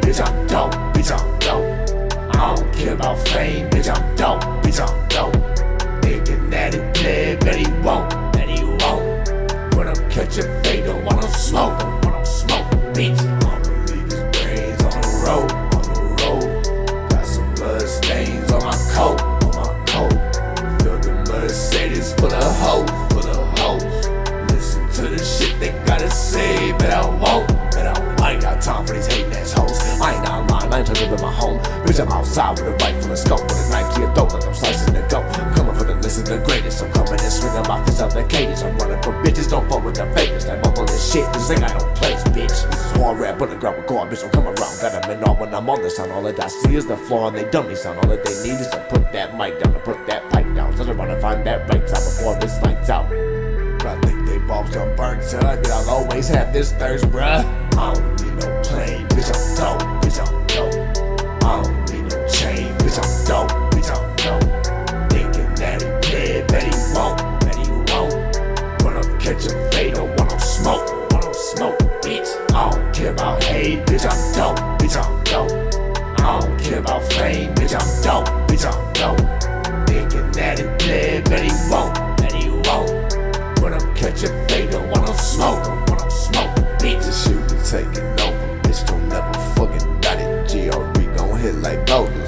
bitch, I'm dope, bitch, I'm dope. I don't care about fame, bitch, I'm dope, bitch, I'm dope. Thinking that he play, bet he won't, bet he won't. When I'm catching fade, don't want to smoke, bitch. I'ma leave his brains on the road, Got some blood stains on my coat, Fill the Mercedes full of hoes, Listen to the shit they gotta say, but I won't. I ain't got time for these hating ass hoes. I ain't online, I ain't trying to live in my home. Bitch, I'm outside with a rifle and scope, with a knife to your throat like I'm slicing the goat. I'm coming for the list of the greatest. I'm coming and swinging my fists out the cadence. I'm running from bitches, don't fuck with the fakers. That mumble this shit, this ain't got no place, bitch. This is hard rap underground with garbage. I'm coming around, got them in all when I'm on the sound. All that I see is the flaw and they dummy sound. All that they need is to put that mic down, to put that pipe down. So they're running find that right time before this lights out. But I think they both done burnt up, but I'll always have this thirst, bruh. I don't need no plane, bitch, I'm dope, bitch, I'm dope. I don't need no chain, bitch, I'm dope, bitch, I'm dope. Thinking that he dead, bet he won't, When I'm catching fade, don't want no smoke, bitch. I don't care about hate, bitch, I'm dope, bitch, I'm dope. I don't care about fame, bitch, I'm dope, bitch, I'm dope. Thinking that he dead, bet he won't, When I'm catching fade, don't want no smoke, bitch. This shit be taking over, bitch, don't never fucking doubt it. GRB gon' hit like Golden.